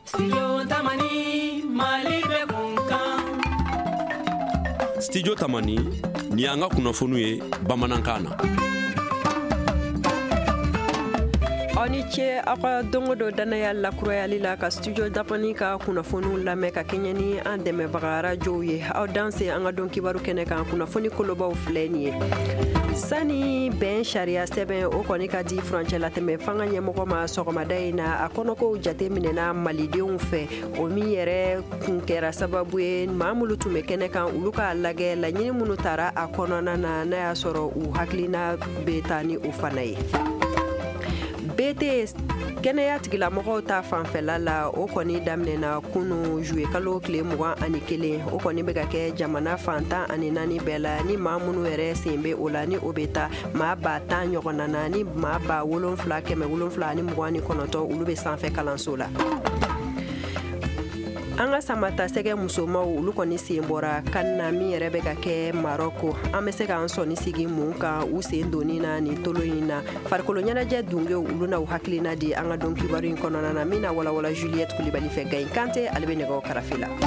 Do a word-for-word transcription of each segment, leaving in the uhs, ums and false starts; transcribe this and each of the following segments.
Studio Tamani Malibe Bunkan. Studio Tamani ni an ka kunnafoniw ye bamanankan na. Oni ce aka dongo do danaya la kurayali la ka studio Tamani ka kunnafoniw lamɛn ka kɛɲɛ ni an dɛmɛbaga radio ye. Aw danse an ka don kibaru kɛnɛ kan kunnafoni kolobaw filɛ nin ye. Sani bɛn sariya sɛbɛn o kɔni ka di furancɛ la tɛmɛ fanga ɲɛmɔgɔ ma sɔgɔmada in na a kɔnɔkow jate minɛna malidenw fɛ o min yɛrɛ kun kɛra sababu ye maa minnu tun bɛ kɛnɛ kan olu k'a lagɛ laɲini minnu taara a kɔnɔna na n'a y'a sɔrɔ u hakilina bɛ taa ni o fana ye. B T kɛnɛya tigilamɔgɔw ta fanfɛla la o kɔni daminɛna kunu juye kalo tile mugan ani kelen o kɔni bɛ ka kɛ jamana fantan ani naani bɛɛ la ni maa minnu yɛrɛ sen bɛ o la ni o bɛ taa maa ba tan ɲɔgɔnna na ni maa ba wolonfila kɛmɛ wolonfila ani mugan ni kɔnɔntɔn olu bɛ sanfɛ kalanso la. An ka samata sɛgɛ musomaw olu kɔni sen bɔra kan na min yɛrɛ bɛ ka kɛ Maroko an bɛ se k'an sɔnni sigi mun kan u sen donni na nin tolo in na farikolo ɲɛnajɛ dungew olu na u hakilina di an ka don kibaru in kɔnɔna na min na walawala Juliette Kulibali fɛ Gaye Kante ale bɛ nɛgɛw karafe la.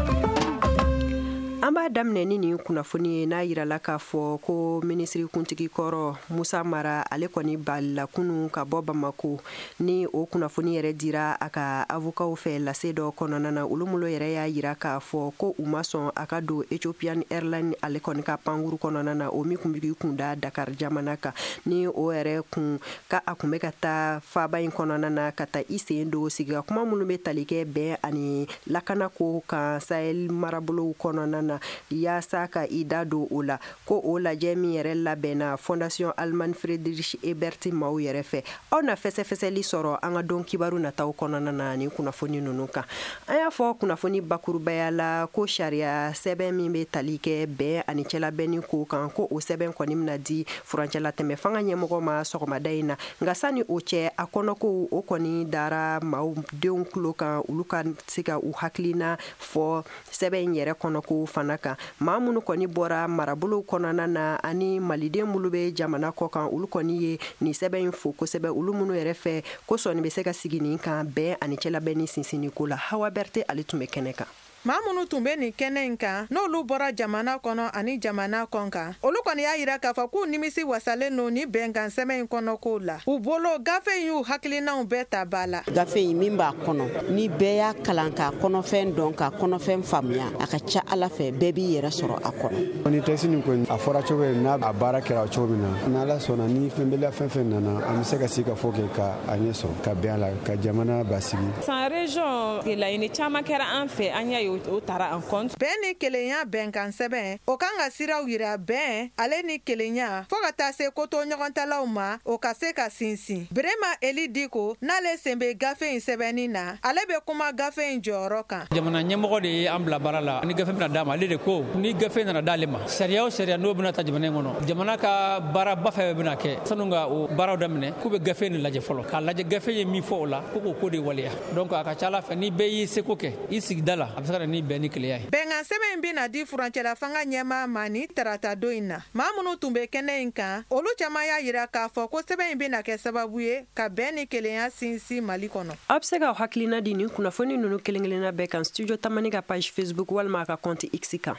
An b'a daminɛ ni nin kunnafoni ye n'a yirala k'a fɔ ko minisiri kuntigi kɔrɔ Musa Mara ale kɔni balila kunun ka bɔ Bamako ni o kunnafoni yɛrɛ dira a ka avocaw fɛ lase dɔ kɔnɔna na olu molo yɛrɛ y'a yira k'a fɔ ko u ma sɔn a ka don Ethiopian Airlines ale kɔni ka pankuru kɔnɔna na o min kun b'i kun da Dakar jamana kan ni o yɛrɛ kun ka a kun bɛ ka taa faaba in kɔnɔna na ka taa i sen don sigi ka kuma minnu bɛ tali kɛ bɛn ani lakana ko kan Sahel marabolow kɔnɔna na yaasa ka i da don o la ko o lajɛ min yɛrɛ labɛnna Fondation Allemagne Friedrich Ebert maaw yɛrɛ fɛ aw na fɛsɛfɛsɛli sɔrɔ an ka don kibaru nataw kɔnɔna na ni kunnafoni ninnu kan an y'a fɔ kunnafoni bakurubaya la ko sariya sɛbɛn min bɛ tali kɛ bɛn ani cɛlabɛnni ko kan ko o sɛbɛn kɔni bɛna di furancɛla tɛmɛ fanga ɲɛmɔgɔ ma sɔgɔmada in na nka sani o cɛ a kɔnɔko o kɔni dara maaw denw tulo kan olu ka se ka u hakilina fɔ sɛbɛn in yɛrɛ kɔnɔko fana kan maa minnu kɔni bɔra marabolow kɔnɔna na ani maliden minnu bɛ jamana kɔ kan olu kɔni ye nin sɛbɛn in fo kosɛbɛ olu minnu yɛrɛ fɛ ko sɔnni bɛ se ka sigi nin kan bɛn ani cɛlabɛnni sinsinni ko la Hawa Berte ale tun bɛ kɛnɛ kan. Maa minnu tun bɛ nin kɛnɛ in kan n'olu bɔra jamana kɔnɔ ani jamana kɔn kan olu kɔni y'a yira k'a fɔ k'u nimisi wasalen no ni bɛnkan sɛbɛn in kɔnɔ ko la u bolo gafe in y'u hakilinaw bɛɛ ta ba la. Gafe in min b'a kɔnɔ ni bɛɛ y'a kalan k'a kɔnɔfɛn dɔn k'a kɔnɔfɛn faamuya a ka ca Ala fɛ bɛɛ b'i yɛrɛ sɔrɔ a kɔnɔ. Ni tɛsi nin kɔni a fɔra cogo ye n'a a baara kɛra cogo min na n'Ala sɔnna ni fɛn bɛɛ fɛn fɛn nana an bɛ se ka sigi ka fɔ kɛ ka a ɲɛ sɔrɔ ka bɛn a la ka jamana basigi. San région laɲini caman kɛra an fɛ an y'a ye o taara an kɔn. Bɛn ni kelenya bɛnkan sɛbɛn o kan ka siraw yira bɛn ale ni kelenya fo ka taa se koto ɲɔgɔntalaw ma o ka se ka sinsin. Birema Eli Diko n'ale sen bɛ gafe in sɛbɛnni na ale bɛ kuma gafe in jɔyɔrɔ kan. Jamana ɲɛmɔgɔ de ye an bila baara la ni gafe bɛna d'a ma ale de ko ni gafe nana d'ale ma sariya o sariya n'o bɛna ta jamana in kɔnɔ jamana ka baara ba fɛn bɛna kɛ sanu ka o baaraw daminɛ k'u bɛ gafe in lajɛ fɔlɔ k'a lajɛ gafe ye min fɔ o la ko k'o ko de waleya donc a ka ca Ala fɛ ni bɛɛ y'i seko kɛ i sigida la a bɛ se ka na ni bɛn ni kelenya ye. Bɛnkan sɛbɛn in bɛna di furancɛla fanga ɲɛmaa ma ni tarata don in na maa minnu tun bɛ kɛnɛ in kan olu caman y'a yira k'a fɔ ko sɛbɛn in bɛna kɛ sababu ye ka bɛn ni kelenya sinsin Mali kɔnɔ. A bɛ se ka hakilina di nin kunnafoni ninnu kelen kelenna bɛɛ kan studio Tamani ka page Facebook walima a ka compte X kan.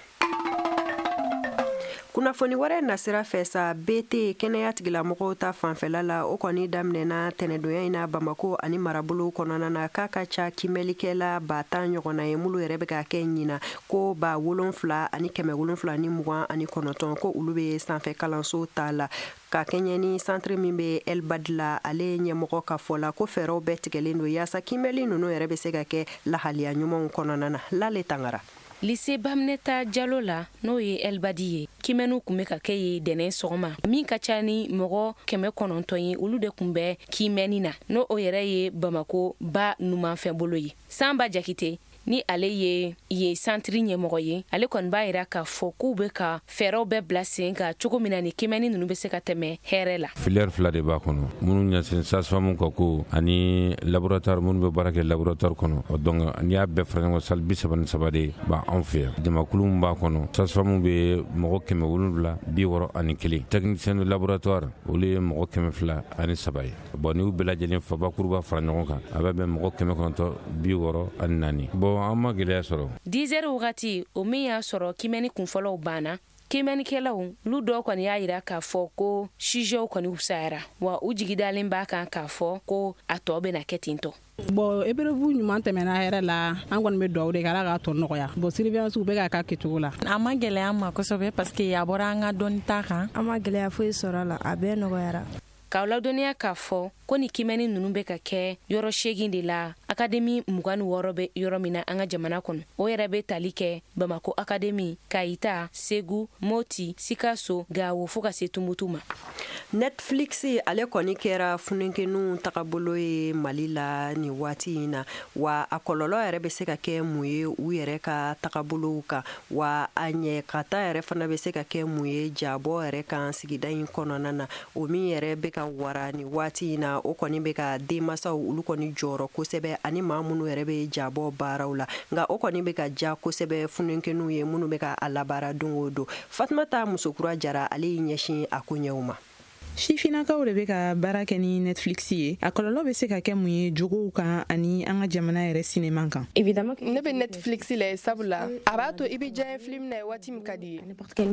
Kunnafoni wɛrɛ nasira fɛ sa B T kɛnɛya tigilamɔgɔw ta fanfɛla la o kɔni daminɛna tɛnɛdonya in na Bamako ani marabolo kɔnɔna na k'a ka ca kimɛlikɛla ba tan ɲɔgɔnna ye mulu yɛrɛ bɛ ka kɛ ɲina ko ba wolonfila ani kɛmɛ wolonfila ni mugan ani kɔnɔntɔn ko olu bɛ sanfɛ kalanso ta la ka kɛɲɛ ni centre min bɛ Elbad la ale ɲɛmɔgɔ ka fɔ la ko fɛɛrɛw bɛɛ tigɛlen don yaasa kimɛli ninnu yɛrɛ bɛ se ka kɛ lahaliya ɲumanw kɔnɔna na Lale Tangara. Lycée Bamneta Diallo la n'o ye Elbadi ye kimɛnnu kun bɛ ka kɛ ye dɛnɛ sɔgɔma min ka ca ni mɔgɔ kɛmɛ kɔnɔntɔn ye olu de kun bɛ kimɛni na n'o o yɛrɛ ye Bamako ba numanfɛn bolo ye Sanba Jakite ni ale ye ye santiri ɲɛmɔgɔ ye ale kɔni b'a yira k'a fɔ k'u bɛ ka fɛɛrɛw bɛɛ bila sen ka cogo min na ni kimɛni ninnu bɛ se ka tɛmɛ hɛrɛ la. filière fila de b'a kɔnɔ minnu ɲɛsin sage-femme ka ko ani laboratoire minnu bɛ baara kɛ laboratoire kɔnɔ donc n'i y'a bɛɛ fara ɲɔgɔn sali bi saba ni saba de b'an fɛ yan jamakulu min b'a kɔnɔ sage-femme bɛ mɔgɔ kɛmɛ wolonwula bi wɔɔrɔ ani kelen technicien de laboratoire olu ye mɔgɔ kɛmɛ fila ani saba ye bon ni u bɛɛ lajɛlen fabakuruba fara ɲɔgɔn kan a bɛ bɛn mɔgɔ kɛmɛ kɔnɔntɔn bi wɔɔrɔ ani naani bon an ma gɛlɛya sɔrɔ. dix heures wagati o min y'a sɔrɔ kimɛni kunfɔlɔw banna kimɛnikɛlaw olu dɔw kɔni y'a yira k'a fɔ ko sujew kɔni wusayara wa u jigi dalen b'a kan k'a fɔ ko a tɔ bɛna kɛ ten tɔ. bon eberebu ɲuman tɛmɛna hɛrɛ la an kɔni bɛ dugawu de kɛ ala k'a tɔ nɔgɔya bon surveillance bɛ k'a ka kɛcogo la. a ma gɛlɛya an ma kosɛbɛ parce que a bɔra an ka dɔnni ta kan an ma gɛlɛya foyi sɔrɔ a la a bɛɛ nɔgɔyara. k'aw ladɔnniya k'a fɔ ko ni kimɛni ninnu bɛ ka kɛ yɔrɔ segin de la akademi mugan ni wɔɔrɔ bɛ yɔrɔ min na an ka jamana kɔnɔ o yɛrɛ bɛ tali kɛ bamako akademi kayita segu moti sikaso gawo fo ka se tumutu ma. Netflix ale kɔni kɛra funenkɛninw tagabolo ye Mali la ni waati in na wa a kɔlɔlɔ yɛrɛ bɛ se ka kɛ mun ye u yɛrɛ ka tagabolow kan wa a ɲɛ kata yɛrɛ fana bɛ se ka kɛ mun ye jabɔ yɛrɛ kan sigida in kɔnɔna na o min yɛrɛ bɛ ka wara ni waati in na o kɔni bɛ ka denmasaw olu kɔni jɔrɔ kosɛbɛ ani maa minnu yɛrɛ bɛ jabɔ baaraw la nka o kɔni bɛ ka ja kosɛbɛ funenkɛninw ye minnu bɛ ka a labaara don o don. Fatumata Musokura Jara ale y'i ɲɛsin a ko ɲɛw ma. sifinakaw de bɛ ka baara kɛ ni Netflix ye a kɔlɔlɔ bɛ se ka kɛ mun ye jogow kan ani an ka jamana yɛrɛ sinema kan. Ne bɛ Netflix la sabula a b'a to i bɛ diya film na waati min ka di ye.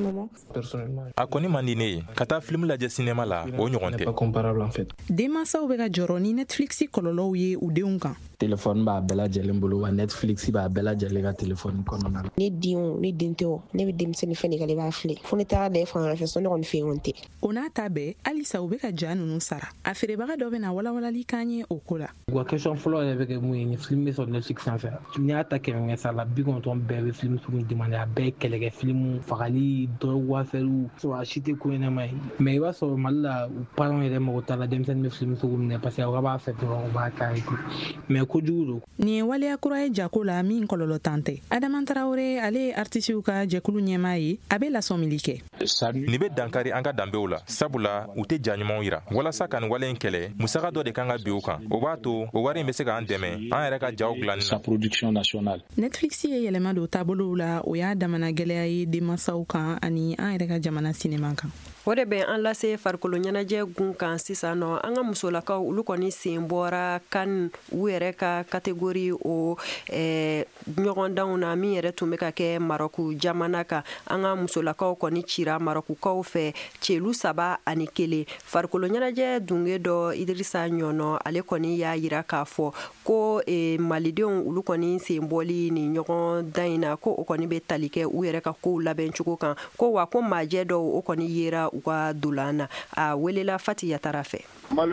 A kɔni man di ne ye ka taa film lajɛ sinema la o ɲɔgɔn tɛ. Denmansaw bɛ ka jɔrɔ ni Netflix kɔlɔlɔw ye u denw kan. Téléphone b'a bɛɛ lajɛlen bolo wa Netflix b'a bɛɛ lajɛlen ka téléphone kɔnɔna na. Ne denw ne den tɛ o ne bɛ denmisɛnnin fɛn de kɛ i b'a filɛ fo ne taara da e fanga fɛ so ne kɔni fɛ yen tɛ. O n'a ta bɛɛ halisa u bɛ ka ja ninnu sara a feerebaga dɔ bɛ na walawalali k'an ye o ko la. wa question fɔlɔ yɛrɛ bɛ kɛ mun ye ni film bɛ sɔrɔ Netflix sanfɛ n'i y'a ta kɛmɛ kɛmɛ sara la bi kɔnɔntɔn bɛɛ bɛ film sugu demande a bɛɛ ye kɛlɛkɛ film fagali drogue wafɛriw sɔrɔ a si tɛ ko ɲɛnama ye mais i b'a sɔrɔ Mali la u parents yɛrɛ mago t'a la denmisɛnnin bɛ film sugu minɛ parce que aw b'a fɛ dɔrɔn u b'a k'a ye mais kojugu don. Nin ye waleya kura ye jako la min kɔlɔlɔ tan tɛ. Adama Traoré ale ye artisiw ka jɛkulu ɲɛmaa ye a bɛ lasɔmili kɛ. Ni bɛ dankari an ka danbew la sabula u tɛ ja ɲumanw yira walasa ka nin wale in kɛlɛ musaka dɔ de kan ka bi u kan o b'a to o wari in bɛ se k'an dɛmɛ an yɛrɛ ka jaw dilanni na. Netflix ye yɛlɛma don taabolow la o y'a damana gɛlɛya ye denmansaw kan ani an yɛrɛ ka jamana sinema kan. O de bɛ an lase farikolo ɲɛnajɛ gun kan sisan nɔ an ka musolakaw olu kɔni sen bɔra kan u yɛrɛ ka kategori o ɲɔgɔndanw na min yɛrɛ tun bɛ ka kɛ Maroku jamana kan an ka musolakaw kɔni cira Marokukaw fɛ celu saba ani kelen farikolo ɲɛnajɛ dunge dɔ Idirisa Ɲɔnɔ ale kɔni y'a yira k'a fɔ ko malidenw olu kɔni sen bɔli ni ɲɔgɔndan in na ko o kɔni bɛ tali kɛ u yɛrɛ ka kow labɛn cogo kan ko wa ko majɛ dɔw o kɔni yera u ka dolan na a welela Fati Yatara fɛ. A ma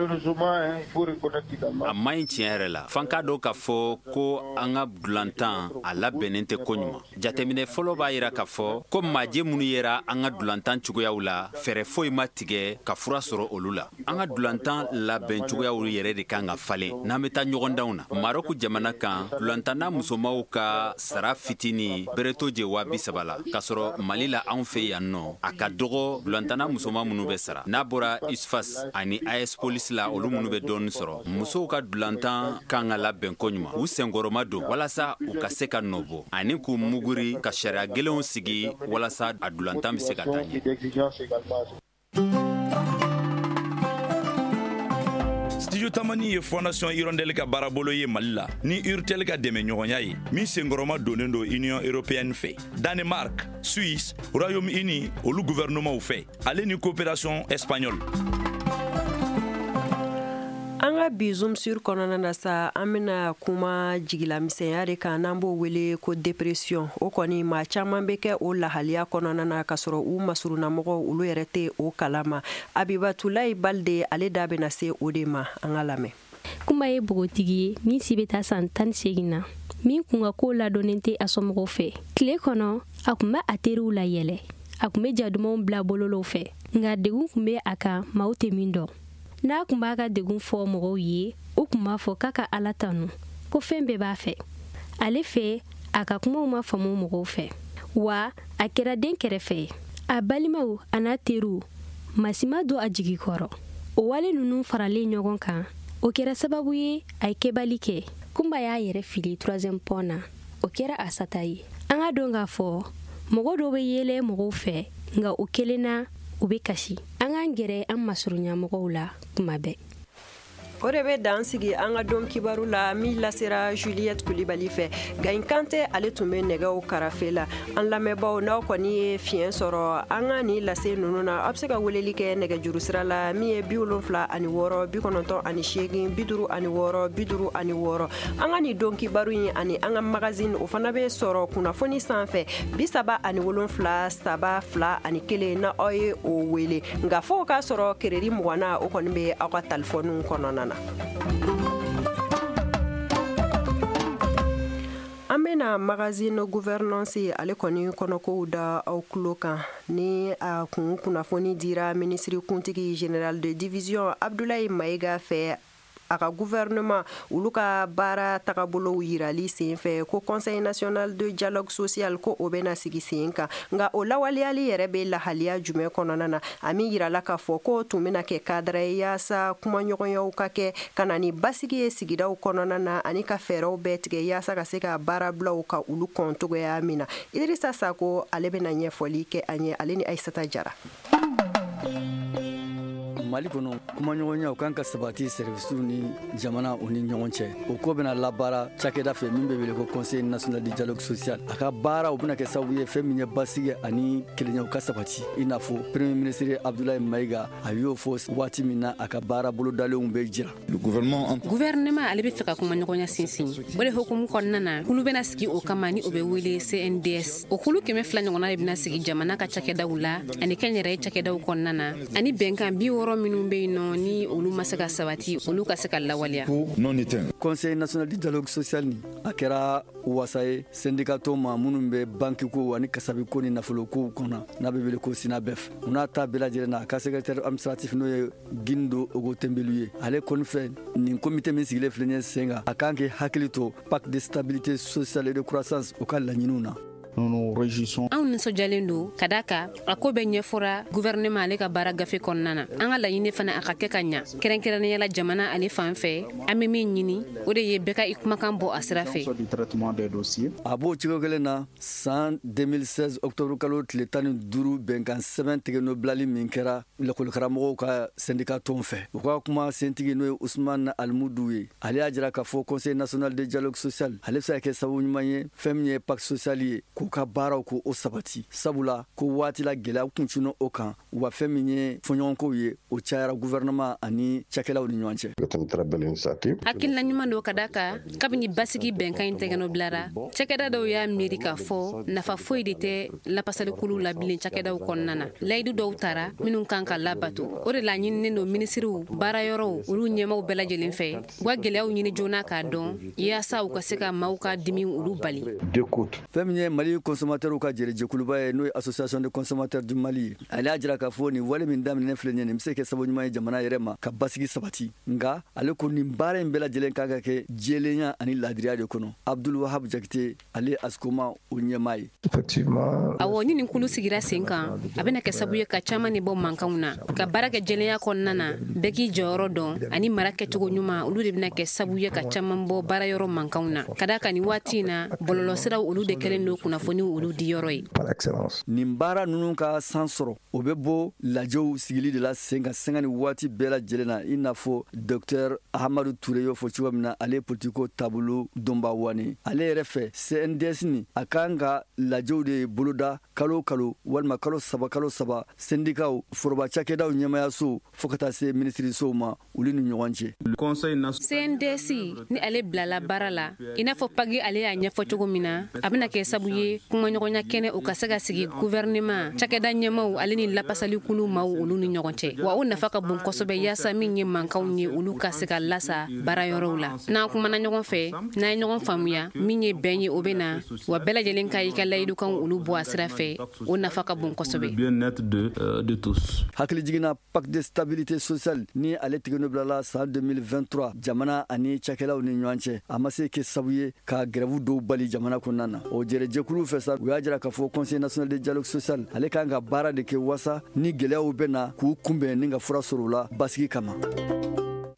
ɲi tiɲɛ yɛrɛ la fan k'a dɔn k'a fɔ ko an ka dulantan a labɛnnen tɛ ko ɲuman jateminɛ fɔlɔ b'a yira k'a fɔ ko majɛ minnu yera an ka dulantan cogoyaw la fɛɛrɛ foyi ma tigɛ ka fura sɔrɔ olu la an ka dulantan labɛn cogoyaw yɛrɛ de kan ka falen n'an bɛ taa ɲɔgɔndanw na Maroku jamana kan dulantanna musomaw ka sara fitini bereto je wa bi saba la k'a sɔrɔ Mali la anw fɛ yan nɔ a ka dɔgɔ dulantanna musoma minnu bɛ sara n'a bɔra Isfas ani A S polisi la olu minnu bɛ dɔɔni sɔrɔ musow ka dulantan kan ka labɛn ko ɲuman u senkɔrɔma don walasa u ka se ka nɔbɔ ani k'u muguri ka sariya gɛlɛnw sigi walasa a dulantan bɛ se ka taa ɲɛ. Studio Tamani ye Fondation Hirondelle ka baarabolo ye Mali la ni Urtel ka dɛmɛ ɲɔgɔnya ye min senkɔrɔma donnen don Union Européenne fɛ Danemark, Suisse, Royaume-Uni olu gouvernement fɛ ale ni coopération espagnole. An ka bi Zoom sur kɔnɔna na sa an bɛna kuma jigilamisɛnya de kan n'an b'o wele ko dépression o kɔni maa caman bɛ kɛ o lahaliya kɔnɔna na ka sɔrɔ u masurunamɔgɔw olu yɛrɛ tɛ o kalama Abibatulayi Balde ale da bɛna se o de ma an ka lamɛn. Kuma ye bogotigi ye min si bɛ taa san tan ni seegin na min kun ka ko ladɔnnen tɛ a somɔgɔw fɛ tile kɔnɔ a kun bɛ a teriw la yɛlɛ a kun bɛ jadumanw bila bololow fɛ nka degun kun bɛ a kan maaw tɛ min dɔn. N'a kun b'a ka degun fɔ mɔgɔw ye u kun b'a fɔ k'a ka Ala tanu ko fɛn bɛɛ b'a fɛ ale fɛ a ka kumaw ma faamu mɔgɔw fɛ wa a kɛra den kɛrɛfɛ a balimaw a n'a teriw masima don a jigi kɔrɔ o wale ninnu faralen ɲɔgɔn kan o kɛra sababu ye a ye kɛbali kɛ kunba y'a yɛrɛ fili troisième pont na o kɛra a sata ye an ka dɔn k'a fɔ mɔgɔ dɔw bɛ yɛlɛ mɔgɔw fɛ nka o kelen na u bɛ kasi an k'an gɛrɛ an masurunyamɔgɔw la kuma bɛɛ o de bɛ dan sigi an ka don kibaru la min lasera Juliette Kulibali fɛ Gayin Kante ale tun bɛ nɛgɛw karafe la an lamɛnbaw n'aw kɔni ye fiɲɛ sɔrɔ an ka ni lase ninnu na aw bɛ se ka weleli kɛ nɛgɛjuru sira la min ye bi wolonfila ani wɔɔrɔ bi kɔnɔntɔn ani seegin bi duuru ani wɔɔrɔ bi duuru ani wɔɔrɔ an ka ni don kibaru in ani an ka magazine o fana bɛ sɔrɔ kunnafoni sanfɛ bi saba ani wolonfila saba fila ani kelen na aw ye o wele nka fo k'a sɔrɔ keredi mugan na o kɔni bɛ aw ka telefɔniw kɔnɔna na. An bɛna magazine gouvernance ale kɔni kɔnɔkow da aw tulo kan ni a kun kunnafoni dira ministre kuntigi général de division Abdoulaye Maïga fɛ a ka gouvernement olu ka baara tagabolow yirali sen fɛ ko conseil national de dialogue social ko o bɛna sigi sen kan nka o lawaleyali yɛrɛ bɛ lahaliya jumɛn kɔnɔna na a min yirala k'a fɔ ko tun bɛna kɛ kadara ye yaasa kumaɲɔgɔnyaw ka kɛ ka na ni basigi ye sigidaw kɔnɔna na ani ka fɛɛrɛw bɛɛ tigɛ yaasa ka se ka baarabilaw ka olu kɔn togoya min na Idrissa Sako ale bɛna ɲɛfɔli kɛ an ye ale ni Aissata Jara. Mali kɔnɔ kumaɲɔgɔnya kan ka sabati services ni jamana o ni ɲɔgɔn cɛ o ko bɛna labaara cakɛda fɛ min bɛ wele ko conseil national de dialogue social a ka baara o bɛna kɛ sababu ye fɛn min ye basigi ani kelenyaw ka sabati i n'a fɔ premier ministre Abdoulaye Maïga a y'o fɔ waati min na a ka baara bolodalenw bɛ jira gouvernement ale bɛ fɛ ka kumaɲɔgɔnya sinsin o de hukumu kɔnɔna na kulu bɛna sigi o kama ni o bɛ wele C N D S o kulu kɛmɛ fila ɲɔgɔnna de bɛna sigi jamana ka cakɛdaw la ani kɛnyɛrɛye cakɛdaw kɔnɔna na ani bɛnkan bi wɔɔrɔ minnu bɛ yen nɔ ni olu ma se ka sabati olu ka se ka lawaleya. Conseil national du dialogue social ni a kɛra wasa ye syndicato ma minnu bɛ banki ko ani kasabi ko ni nafolo ko kɔnɔ n'a bɛ wele ko SINABEF u n'a ta bɛɛ lajɛlen na a ka secrétaire administratif n'o ye Gindo Ogo Tembelu ye ale kɔni fɛ nin comité min sigilen filɛ nin ye sen kan a kan k'i hakili to pacte de stabilité sociale et de croissance o ka laɲiniw na. Anw nisɔndiyalen don ka da kan a ko bɛ ɲɛfɔra gouvernement ale ka baara gafe kɔnɔna na an ka laɲini fana a ka kɛ ka ɲa kɛrɛnkɛrɛnnenya la jamana ale fan fɛ an bɛ min ɲini o de ye bɛɛ ka i kumakan bɔ a sira fɛ a b'o cogo kelen na san deux mille seize octobre kalo tile tan ni duuru bɛnkan sɛbɛn tigɛnɔ bilali min kɛra lakɔlikaramɔgɔw ka syndicat tɔn fɛ u ka kuma sentigi n'o ye Ousmane Almudu ye ale y'a jira k'a fɔ conseil national de dialogue social ale bɛ se ka kɛ sababu ɲuman ye fɛn min ye pacte social ye k'u ka baaraw ko o sabati sabula ko waati la gɛlɛya kuncunna o kan wa fɛn min ye fɔɲɔgɔnkow ye o cayara gouvernement ani cakɛlaw ni ɲɔgɔn cɛ. hakilina ɲuman dɔ ka da kan kabini basigi bɛnkan in tɛgɛnɔ bilara cakɛda dɔw y'a miiri k'a fɔ nafa foyi de tɛ lapasalikulu la bilen cakɛdaw kɔnɔna na layidu dɔw tara minnu kan ka labato o de la ɲininen don minisiriw baarayɔrɔw olu ɲɛmaw bɛɛ lajɛlen fɛ u ka gɛlɛyaw ɲini joona k'a dɔn yaasa u ka se ka maaw ka dimiw olu bali. fɛn min ye Mali consommateurs ka jɛrɛjɛkuluba ye n'o ye association de consommateurs du Mali ale y'a jira k'a fɔ nin wale min daminɛ filɛ nin ye nin bɛ se kɛ sababu ɲuman ye jamana yɛrɛ ma ka basigi sabati nka ale ko nin baara in bɛɛ lajɛlen kan ka kɛ jɛlenya ani laadiriya de kɔnɔ Abdul Wahab Jakite ale askoma o ɲɛmaa ye. awɔ ni nin kulu sigira sen kan a bɛna kɛ sababu ye ka caman de bɔ mankanw na ka baara kɛ jɛlenya kɔnɔna na bɛɛ k'i jɔyɔrɔ dɔn ani mara kɛcogo ɲuman olu de bɛna kɛ sababu ye ka caman bɔ baarayɔrɔ mankanw na ka da kan nin waati in na bɔlɔlɔsiraw olu de kɛlen don kunnafoni olu di yɔrɔ ye. nin baara ninnu ka san sɔrɔ o bɛ bɔ lajɛw sigili de la sen kan sanga ni waati bɛɛ lajɛlen na i n'a fɔ docteur Ahamadu Ture y'o fɔ cogo min na ale politiko taabolo dɔnba wani ale yɛrɛ fɛ C N D S ni a kan ka lajɛw de boloda kalo kalo walima kalo saba kalo saba syndicaw foroba cakɛdaw ɲɛmayaso fo ka taa se minisirisow ma olu ni ɲɔgɔn cɛ. C N D S ni ale bilala baara la i n'a fɔ pagi ale y'a ɲɛfɔ cogo min na a bɛna kɛ sababu ye ye kumaɲɔgɔnya kɛnɛ o ka se ka sigi gouvernement cakɛda ɲɛmaw ale ni lapasali kulu maw olu ni ɲɔgɔn cɛ wa o nafa ka bon kosɛbɛ yaasa min ye mankanw ye olu ka se ka lasa baarayɔrɔw la n'an kumana ɲɔgɔn fɛ n'an ye ɲɔgɔn faamuya min ye bɛn ye o bɛ na wa bɛɛ lajɛlen ka i ka layidukan olu bɔ a sira fɛ o nafa ka bon kosɛbɛ hakili jiginna pacte de stabilité sociale ni ale tigɛno bilala san deux mille vingt-trois jamana ani cakɛlaw ni ɲɔgɔn cɛ a ma se kɛ sabu ye ka grève dɔw bali jamana kɔnɔna na o jɛrɛjɛkulu fɛ sa u y'a jira k'a fɔ conseil national de dialogue social ale kan ka baara de kɛ wasa ni gwɛlɛyaw bɛ na k'u kunbɛn ni ka fura sɔrɔ o la basigi kama.